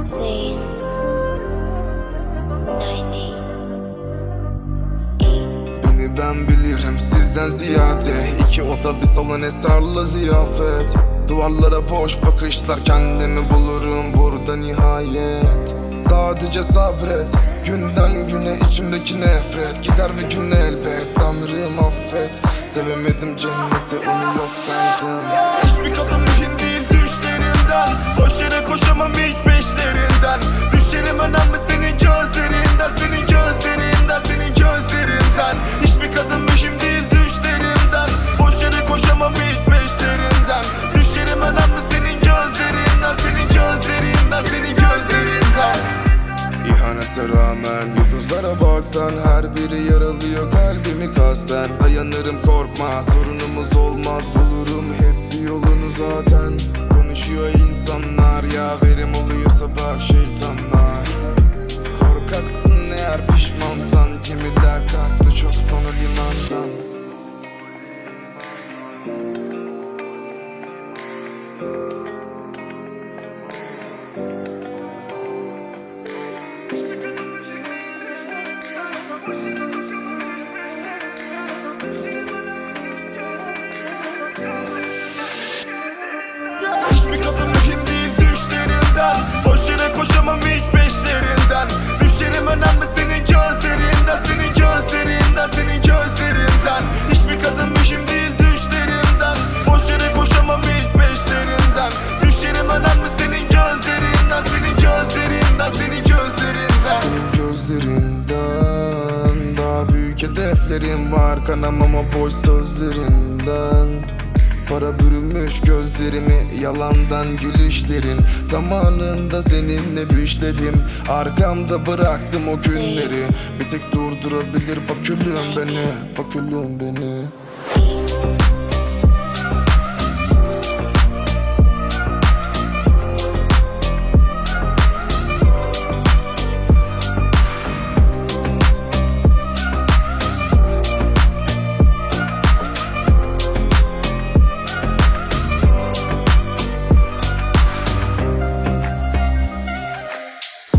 Zayn 98. Beni ben bilirim sizden ziyade, İki oda bir salon esrarlı ziyafet. Duvarlara boş bakışlar, kendimi bulurum burada nihayet. Sadece sabret, günden güne içimdeki nefret gider bir gün elbet. Tanrım affet, sevemedim cenneti, onu yok saydım. Hiçbir kadın mühim değil düşlerimden, boş yere koşamam hiç peşlerinden. Düşlerim önemli senin gözlerinden, senin gözlerinden, senin gözlerinden. Hiçbir kadın mühim değil düşlerimden, boş yere koşamam hiç peşlerinden. Düşlerim önemli senin gözlerinden, senin gözlerinden, senin gözlerinden. İhanete rağmen yıldızlara baksan, her biri yaralıyor kalbimi kasten. Dayanırım korkma, sorunumuz olmaz, bulurum hep bir yolunu zaten. Konuşuyor insanlar, yaverim oluyorsa bak şeytanlar. Korkaksın eğer pişmansan, gemiler kalktı çoktan o limandan. Hiçbir kadın mühim değil düşlerimden, boş yere koşamam hiç peşlerinden. Düşlerim önemli senin gözlerinden, senin gözlerinden, senin gözlerinden. Hiçbir kadın mühim değil düşlerimden, boş yere koşamam hiç peşlerinden. Düşlerim önemli senin gözlerinden, senin gözlerinden, senin gözlerinden. Senin gözlerinden daha büyük hedeflerim var, kanamam o boş sözlerinden. Para bürümüş gözlerimi, yalandan gülüşlerin. Zamanında seninle düşledim, arkamda bıraktım o günleri. Bir tek durdurabilir bak gülüm beni, bak gülüm beni.